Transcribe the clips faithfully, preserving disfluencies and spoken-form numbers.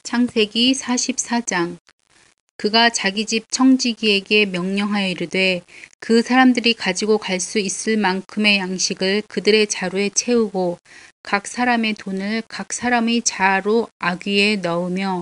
창세기 사십사 장. 그가 자기 집 청지기에게 명령하여 이르되 그 사람들이 가지고 갈 수 있을 만큼의 양식을 그들의 자루에 채우고 각 사람의 돈을 각 사람의 자루 아귀에 넣으며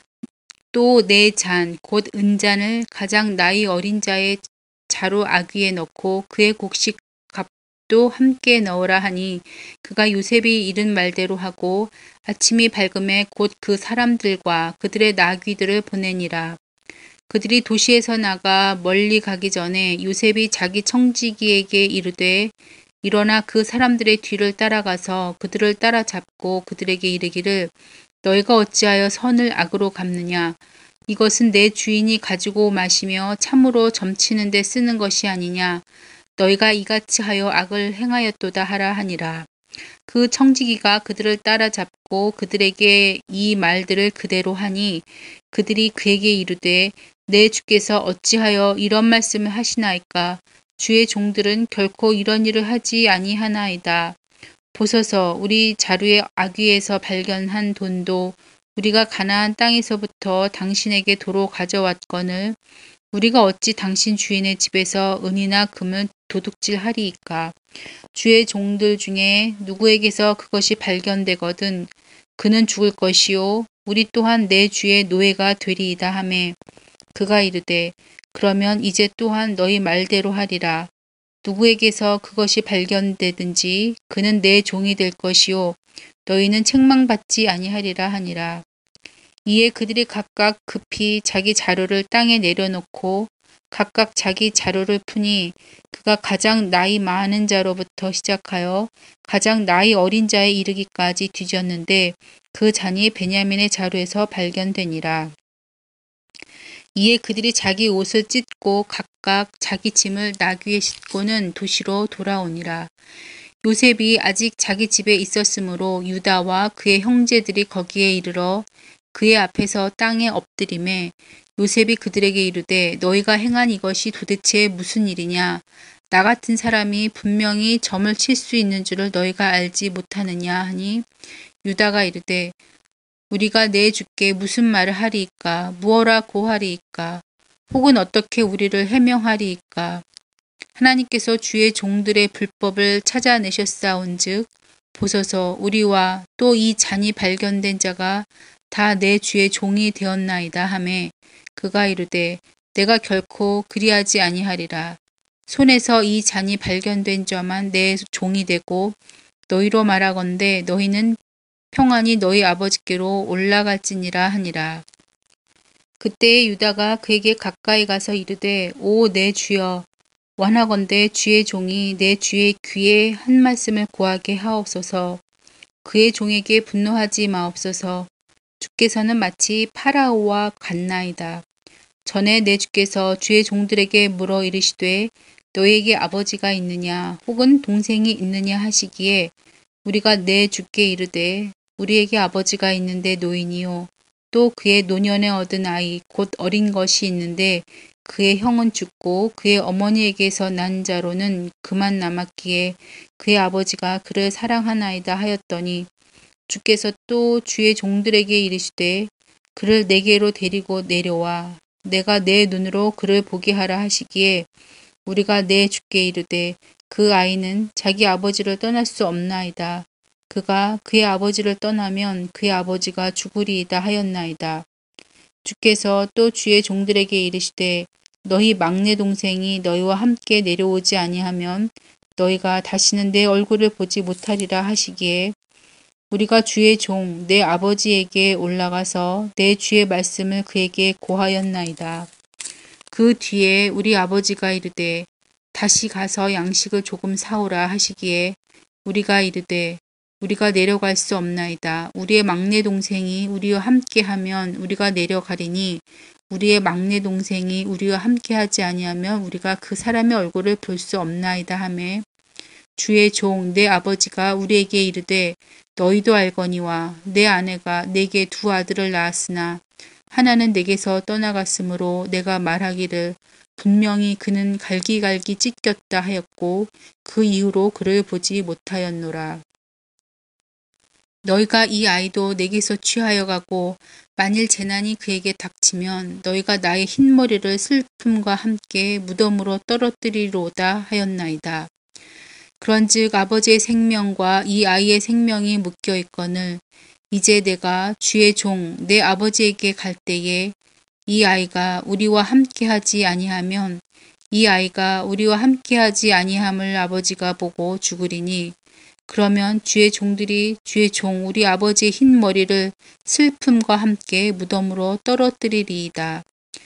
또 네 잔 곧 은잔을 가장 나이 어린 자의 자루 아귀에 넣고 그의 곡식 값도 함께 넣으라 하니 그가 요셉이 이른 말대로 하고 아침이 밝음에 곧 그 사람들과 그들의 나귀들을 보내니라. 그들이 도시에서 나가 멀리 가기 전에 요셉이 자기 청지기에게 이르되 일어나 그 사람들의 뒤를 따라가서 그들을 따라잡고 그들에게 이르기를 너희가 어찌하여 선을 악으로 갚느냐. 이것은 내 주인이 가지고 마시며 참으로 점치는 데 쓰는 것이 아니냐. 너희가 이같이 하여 악을 행하였도다 하라 하니라. 그 청지기가 그들을 따라잡고 그들에게 이 말들을 그대로 하니 그들이 그에게 이르되 내 주께서 어찌하여 이런 말씀을 하시나이까. 주의 종들은 결코 이런 일을 하지 아니하나이다. 보소서 우리 자루의 아귀에서 발견한 돈도 우리가 가나안 땅에서부터 당신에게 도로 가져왔거늘 우리가 어찌 당신 주인의 집에서 은이나 금을 도둑질하리이까. 주의 종들 중에 누구에게서 그것이 발견되거든 그는 죽을 것이요 우리 또한 내 주의 노예가 되리이다 하매 그가 이르되 그러면 이제 또한 너희 말대로 하리라. 누구에게서 그것이 발견되든지 그는 내 종이 될 것이요 너희는 책망받지 아니하리라 하니라. 이에 그들이 각각 급히 자기 자루를 땅에 내려놓고 각각 자기 자루를 푸니 그가 가장 나이 많은 자로부터 시작하여 가장 나이 어린 자에 이르기까지 뒤졌는데 그 잔이 베냐민의 자루에서 발견되니라. 이에 그들이 자기 옷을 찢고 각각 자기 짐을 나귀에 싣고는 도시로 돌아오니라. 요셉이 아직 자기 집에 있었으므로 유다와 그의 형제들이 거기에 이르러 그의 앞에서 땅에 엎드리매 요셉이 그들에게 이르되 너희가 행한 이것이 도대체 무슨 일이냐. 나 같은 사람이 분명히 점을 칠 수 있는 줄을 너희가 알지 못하느냐 하니 유다가 이르되 우리가 내 주께 무슨 말을 하리이까. 무어라 고하리이까. 혹은 어떻게 우리를 해명하리이까. 하나님께서 주의 종들의 불법을 찾아내셨사온즉 보소서 우리와 또 이 잔이 발견된 자가 다 내 주의 종이 되었나이다 하매 그가 이르되 내가 결코 그리하지 아니하리라. 손에서 이 잔이 발견된 자만 내 종이 되고 너희로 말하건대 너희는 평안히 너희 아버지께로 올라갈지니라 하니라. 그때에 유다가 그에게 가까이 가서 이르되 오 내 주여 원하건대 주의 종이 내 주의 귀에 한 말씀을 고하게 하옵소서. 그의 종에게 분노하지 마옵소서. 주께서는 마치 파라오와 같나이다. 전에 내 주께서 주의 종들에게 물어 이르시되 너희에게 아버지가 있느냐 혹은 동생이 있느냐 하시기에 우리가 내 주께 이르되 우리에게 아버지가 있는데 노인이요 또 그의 노년에 얻은 아이 곧 어린 것이 있는데 그의 형은 죽고 그의 어머니에게서 난 자로는 그만 남았기에 그의 아버지가 그를 사랑하나이다 하였더니 주께서 또 주의 종들에게 이르시되 그를 내게로 데리고 내려와 내가 내 눈으로 그를 보게 하라 하시기에 우리가 내 주께 이르되 그 아이는 자기 아버지를 떠날 수 없나이다. 그가 그의 아버지를 떠나면 그의 아버지가 죽으리이다 하였나이다. 주께서 또 주의 종들에게 이르시되 너희 막내 동생이 너희와 함께 내려오지 아니하면 너희가 다시는 내 얼굴을 보지 못하리라 하시기에 우리가 주의 종 내 아버지에게 올라가서 내 주의 말씀을 그에게 고하였나이다. 그 뒤에 우리 아버지가 이르되 다시 가서 양식을 조금 사오라 하시기에 우리가 이르되 우리가 내려갈 수 없나이다. 우리의 막내 동생이 우리와 함께하면 우리가 내려가리니 우리의 막내 동생이 우리와 함께하지 아니하면 우리가 그 사람의 얼굴을 볼 수 없나이다 하매 주의 종 내 아버지가 우리에게 이르되 너희도 알거니와 내 아내가 내게 두 아들을 낳았으나 하나는 내게서 떠나갔으므로 내가 말하기를 분명히 그는 갈기갈기 찢겼다 하였고 그 이후로 그를 보지 못하였노라. 너희가 이 아이도 내게서 취하여 가고 만일 재난이 그에게 닥치면 너희가 나의 흰머리를 슬픔과 함께 무덤으로 떨어뜨리로다 하였나이다. 그런즉 아버지의 생명과 이 아이의 생명이 묶여 있거늘 이제 내가 주의 종 내 아버지에게 갈 때에 이 아이가 우리와 함께하지 아니하면 이 아이가 우리와 함께하지 아니함을 아버지가 보고 죽으리니 그러면 주의 종들이 주의 종 우리 아버지의 흰 머리를 슬픔과 함께 무덤으로 떨어뜨리리이다.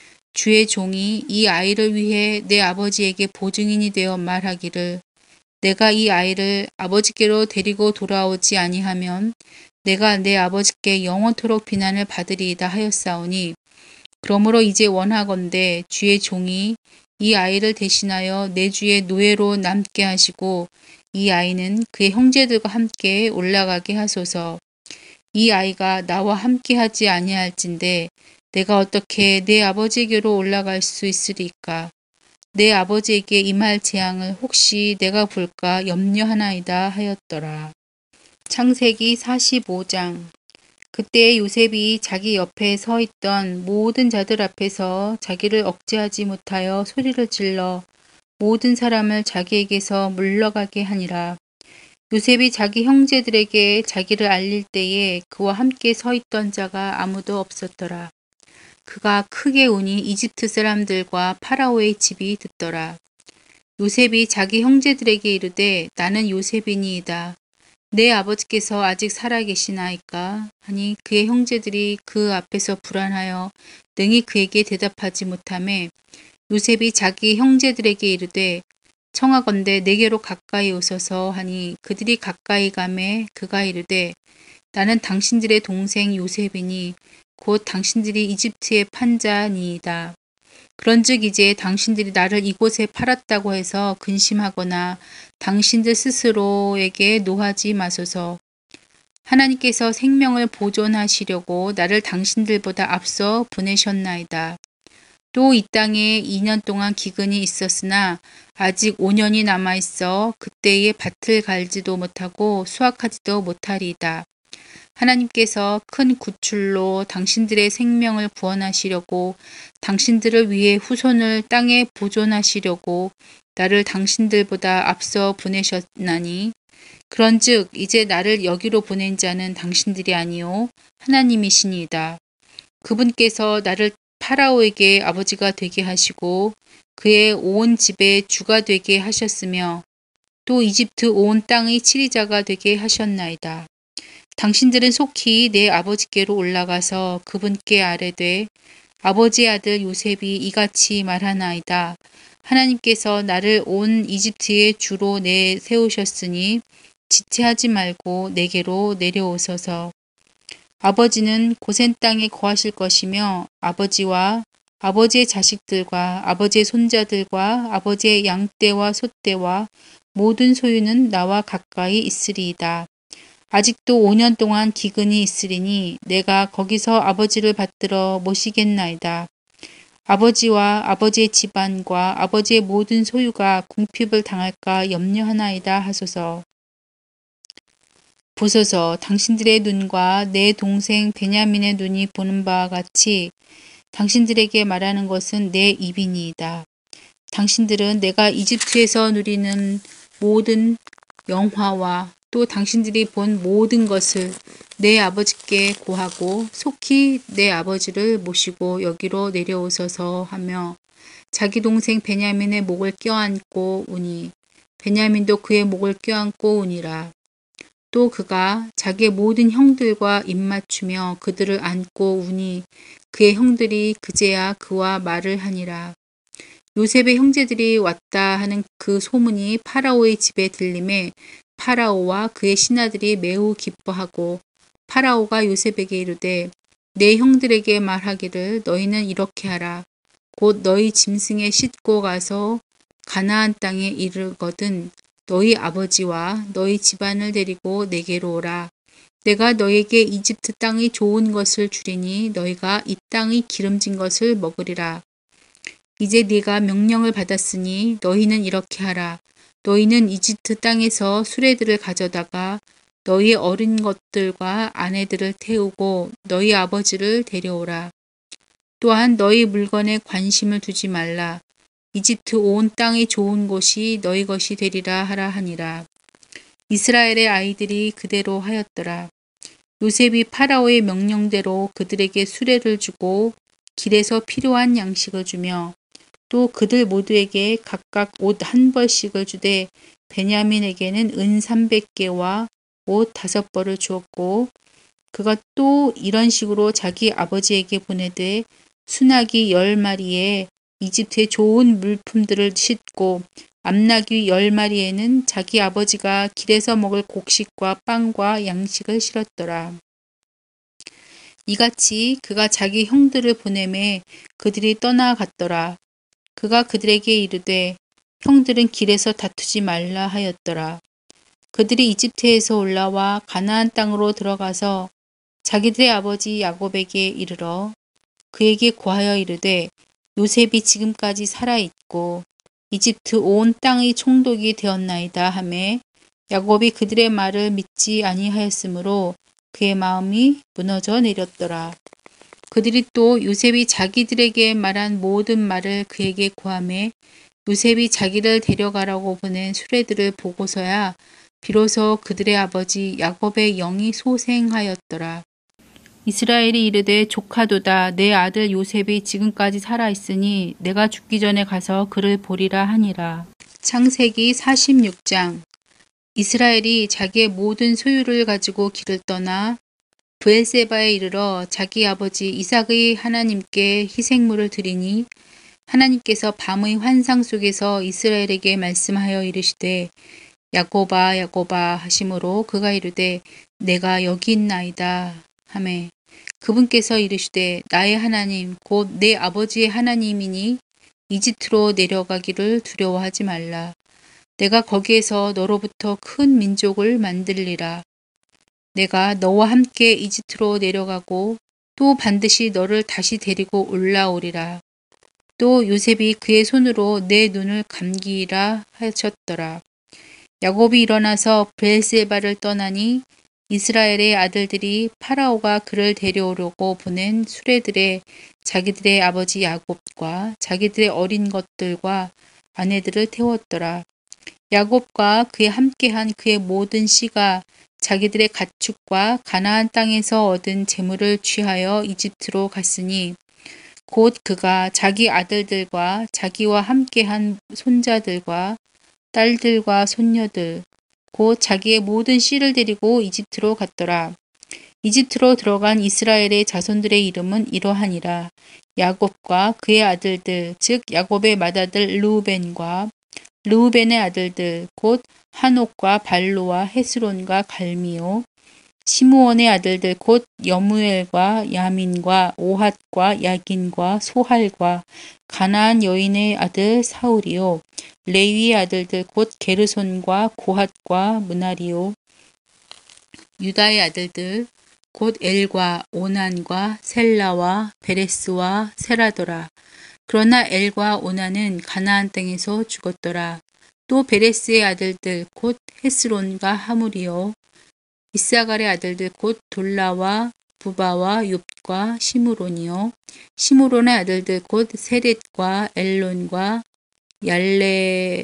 주의 종이 이 아이를 위해 내 아버지에게 보증인이 되어 말하기를 내가 이 아이를 아버지께로 데리고 돌아오지 아니하면 내가 내 아버지께 영원토록 비난을 받으리이다 하였사오니 그러므로 이제 원하건대 주의 종이 이 아이를 대신하여 내 주의 노예로 남게 하시고 이 아이는 그의 형제들과 함께 올라가게 하소서. 이 아이가 나와 함께 하지 아니할진대 내가 어떻게 내 아버지에게로 올라갈 수 있으리까? 내 아버지에게 임할 재앙을 혹시 내가 볼까 염려하나이다 하였더라. 창세기 사십오 장. 그때 요셉이 자기 옆에 서 있던 모든 자들 앞에서 자기를 억제하지 못하여 소리를 질러 모든 사람을 자기에게서 물러가게 하니라. 요셉이 자기 형제들에게 자기를 알릴 때에 그와 함께 서 있던 자가 아무도 없었더라. 그가 크게 우니 이집트 사람들과 파라오의 집이 듣더라. 요셉이 자기 형제들에게 이르되 나는 요셉이니이다. 내 아버지께서 아직 살아계시나이까 하니 그의 형제들이 그 앞에서 불안하여 능히 그에게 대답하지 못하매 요셉이 자기 형제들에게 이르되 청하건대 내게로 가까이 오소서 하니 그들이 가까이 가매 그가 이르되 나는 당신들의 동생 요셉이니 곧 당신들이 이집트의 판자니이다. 그런즉 이제 당신들이 나를 이곳에 팔았다고 해서 근심하거나 당신들 스스로에게 노하지 마소서. 하나님께서 생명을 보존하시려고 나를 당신들보다 앞서 보내셨나이다. 또 이 땅에 이 년 동안 기근이 있었으나 아직 오 년이 남아있어 그때에 밭을 갈지도 못하고 수확하지도 못하리이다. 하나님께서 큰 구출로 당신들의 생명을 구원하시려고 당신들을 위해 후손을 땅에 보존하시려고 나를 당신들보다 앞서 보내셨나니 그런즉 이제 나를 여기로 보낸 자는 당신들이 아니요 하나님이시니이다. 그분께서 나를 파라오에게 아버지가 되게 하시고 그의 온 집의 주가 되게 하셨으며 또 이집트 온 땅의 치리자가 되게 하셨나이다. 당신들은 속히 내 아버지께로 올라가서 그분께 아뢰되 아버지의 아들 요셉이 이같이 말하나이다. 하나님께서 나를 온 이집트의 주로 내세우셨으니 지체하지 말고 내게로 내려오소서. 아버지는 고센 땅에 거하실 것이며 아버지와 아버지의 자식들과 아버지의 손자들과 아버지의 양떼와 소떼와 모든 소유는 나와 가까이 있으리이다. 아직도 오 년 동안 기근이 있으리니 내가 거기서 아버지를 받들어 모시겠나이다. 아버지와 아버지의 집안과 아버지의 모든 소유가 궁핍을 당할까 염려하나이다 하소서. 보소서 당신들의 눈과 내 동생 베냐민의 눈이 보는 바와 같이 당신들에게 말하는 것은 내 입이니이다. 당신들은 내가 이집트에서 누리는 모든 영화와 또 당신들이 본 모든 것을 내 아버지께 고하고 속히 내 아버지를 모시고 여기로 내려오소서 하며 자기 동생 베냐민의 목을 껴안고 우니 베냐민도 그의 목을 껴안고 우니라. 또 그가 자기의 모든 형들과 입맞추며 그들을 안고 우니 그의 형들이 그제야 그와 말을 하니라. 요셉의 형제들이 왔다 하는 그 소문이 파라오의 집에 들림에 파라오와 그의 신하들이 매우 기뻐하고 파라오가 요셉에게 이르되 내 형들에게 말하기를 너희는 이렇게 하라. 곧 너희 짐승에 싣고 가서 가나안 땅에 이르거든 너희 아버지와 너희 집안을 데리고 내게로 오라. 내가 너희에게 이집트 땅의 좋은 것을 주리니 너희가 이 땅의 기름진 것을 먹으리라. 이제 네가 명령을 받았으니 너희는 이렇게 하라. 너희는 이집트 땅에서 수레들을 가져다가 너희 어린 것들과 아내들을 태우고 너희 아버지를 데려오라. 또한 너희 물건에 관심을 두지 말라. 이집트 온 땅이 좋은 곳이 너희 것이 되리라 하라 하니라. 이스라엘의 아이들이 그대로 하였더라. 요셉이 파라오의 명령대로 그들에게 수레를 주고 길에서 필요한 양식을 주며 또 그들 모두에게 각각 옷 한 벌씩을 주되 베냐민에게는 은 삼백 개와 옷 다섯 벌을 주었고 그가 또 이런 식으로 자기 아버지에게 보내되 순하기 열 마리에 이집트의 좋은 물품들을 싣고 암나귀 열 마리에는 자기 아버지가 길에서 먹을 곡식과 빵과 양식을 실었더라. 이같이 그가 자기 형들을 보내매 그들이 떠나갔더라. 그가 그들에게 이르되 형들은 길에서 다투지 말라 하였더라. 그들이 이집트에서 올라와 가나안 땅으로 들어가서 자기들의 아버지 야곱에게 이르러 그에게 고하여 이르되 요셉이 지금까지 살아있고 이집트 온 땅의 총독이 되었나이다 하매 야곱이 그들의 말을 믿지 아니하였으므로 그의 마음이 무너져 내렸더라. 그들이 또 요셉이 자기들에게 말한 모든 말을 그에게 고하매 요셉이 자기를 데려가라고 보낸 수레들을 보고서야 비로소 그들의 아버지 야곱의 영이 소생하였더라. 이스라엘이 이르되 조카도다 내 아들 요셉이 지금까지 살아있으니 내가 죽기 전에 가서 그를 보리라 하니라. 창세기 사십육 장. 이스라엘이 자기의 모든 소유를 가지고 길을 떠나 브엘세바에 이르러 자기 아버지 이삭의 하나님께 희생물을 드리니 하나님께서 밤의 환상 속에서 이스라엘에게 말씀하여 이르시되 야곱아 야곱아 하심으로 그가 이르되 내가 여기 있나이다 하매 그분께서 이르시되 나의 하나님 곧 내 아버지의 하나님이니 이집트로 내려가기를 두려워하지 말라. 내가 거기에서 너로부터 큰 민족을 만들리라. 내가 너와 함께 이집트로 내려가고 또 반드시 너를 다시 데리고 올라오리라. 또 요셉이 그의 손으로 내 눈을 감기라 하셨더라. 야곱이 일어나서 브엘세바를 떠나니 이스라엘의 아들들이 파라오가 그를 데려오려고 보낸 수레들에 자기들의 아버지 야곱과 자기들의 어린 것들과 아내들을 태웠더라. 야곱과 그에 함께한 그의 모든 씨가 자기들의 가축과 가나안 땅에서 얻은 재물을 취하여 이집트로 갔으니 곧 그가 자기 아들들과 자기와 함께한 손자들과 딸들과 손녀들 곧 자기의 모든 씨를 데리고 이집트로 갔더라. 이집트로 들어간 이스라엘의 자손들의 이름은 이러하니라. 야곱과 그의 아들들 즉 야곱의 맏아들 르우벤과 르우벤의 아들들 곧 한옥과 발루와 헤스론과 갈미오 시므온의 아들들 곧 여무엘과 야민과 오핫과 야긴과 소할과 가나안 여인의 아들 사울이요 레위의 아들들 곧 게르손과 고핫과 무나리요 유다의 아들들 곧 엘과 오난과 셀라와 베레스와 세라더라. 그러나 엘과 오난은 가나안 땅에서 죽었더라. 또 베레스의 아들들 곧 헤스론과 하물이요 이사갈의 아들들 곧 돌라와 부바와 욥과 시므론이요 시므론의 아들들 곧 세렛과 엘론과 얄레엘이니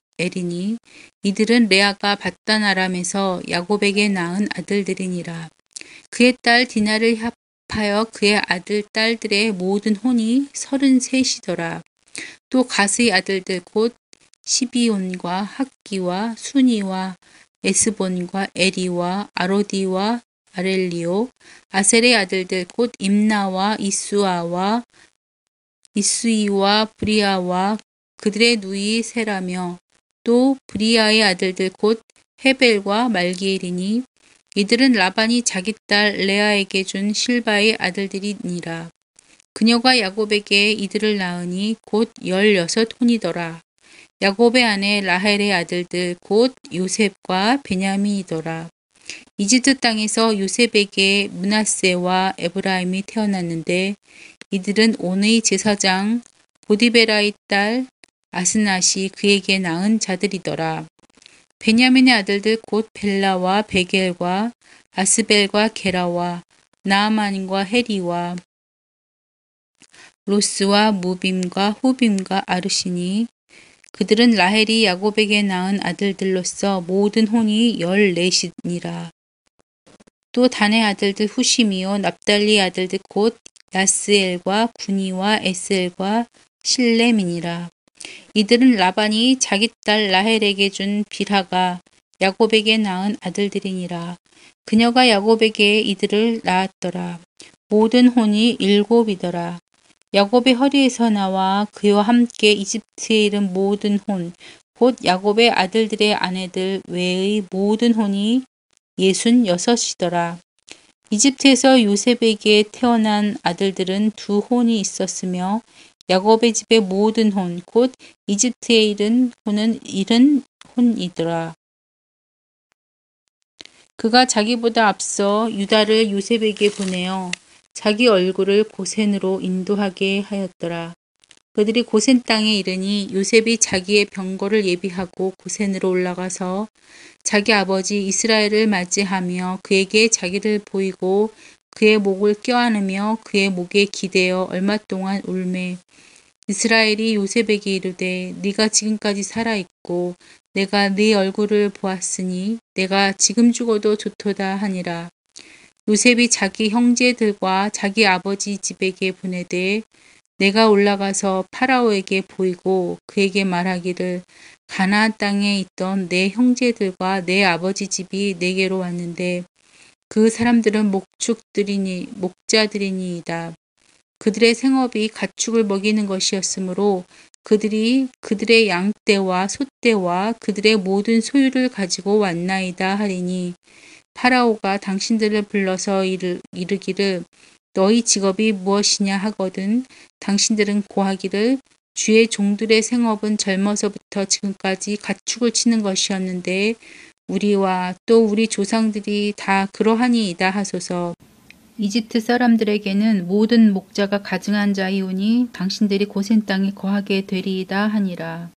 이들은 레아가 밧단 아람에서 야곱에게 낳은 아들들이니라. 그의 딸 디나를 합하여 그의 아들 딸들의 모든 혼이 서른셋이더라. 또 가스의 아들들 곧 시비온과 학기와 순이와 에스본과 에리와 아로디와 아렐리오 아셀의 아들들 곧 임나와 이수아와 이수이와 브리아와 그들의 누이 세라며 또 브리아의 아들들 곧 헤벨과 말기엘이니 이들은 라반이 자기 딸 레아에게 준 실바의 아들들이니라. 그녀가 야곱에게 이들을 낳으니 곧 열여섯 혼이더라. 야곱의 아내 라헬의 아들들 곧 요셉과 베냐민이더라. 이집트 땅에서 요셉에게 므낫세와 에브라임이 태어났는데 이들은 온의 제사장 보디베라의 딸 아스낫이 그에게 낳은 자들이더라. 베냐민의 아들들 곧 벨라와 베겔과 아스벨과 게라와 나아만과 헤리와 로스와 무빔과 후빔과 아르시니 그들은 라헬이 야곱에게 낳은 아들들로서 모든 혼이 열넷이니라. 또 단의 아들들 후심이요 납달리 아들들 곧 야스엘과 구니와 에스엘과 실렘이니라. 이들은 라반이 자기 딸 라헬에게 준 빌하가 야곱에게 낳은 아들들이니라. 그녀가 야곱에게 이들을 낳았더라. 모든 혼이 일곱이더라. 야곱의 허리에서 나와 그와 함께 이집트에 이른 모든 혼, 곧 야곱의 아들들의 아내들 외의 모든 혼이 예순 여섯이더라. 이집트에서 요셉에게 태어난 아들들은 두 혼이 있었으며 야곱의 집의 모든 혼, 곧 이집트에 이른 혼은 일흔 혼이더라. 그가 자기보다 앞서 유다를 요셉에게 보내어 자기 얼굴을 고센으로 인도하게 하였더라. 그들이 고센 땅에 이르니 요셉이 자기의 병거를 예비하고 고센으로 올라가서 자기 아버지 이스라엘을 맞이하며 그에게 자기를 보이고 그의 목을 껴안으며 그의 목에 기대어 얼마 동안 울매 이스라엘이 요셉에게 이르되 네가 지금까지 살아있고 내가 네 얼굴을 보았으니 내가 지금 죽어도 좋도다 하니라. 요셉이 자기 형제들과 자기 아버지 집에게 보내되 내가 올라가서 파라오에게 보이고 그에게 말하기를 가나안 땅에 있던 내 형제들과 내 아버지 집이 내게로 왔는데 그 사람들은 목축들이니 목자들이니이다. 그들의 생업이 가축을 먹이는 것이었으므로 그들이 그들의 양떼와 소떼와 그들의 모든 소유를 가지고 왔나이다 하리니 파라오가 당신들을 불러서 이르, 이르기를 너희 직업이 무엇이냐 하거든 당신들은 고하기를 주의 종들의 생업은 젊어서부터 지금까지 가축을 치는 것이었는데 우리와 또 우리 조상들이 다 그러하니이다 하소서. 이집트 사람들에게는 모든 목자가 가증한 자이오니 당신들이 고센 땅에 거하게 되리이다 하니라.